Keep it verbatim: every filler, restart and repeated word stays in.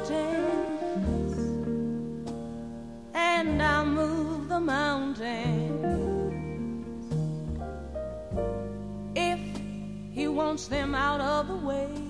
mountains, and I'll move the mountains if he wants them out of the way.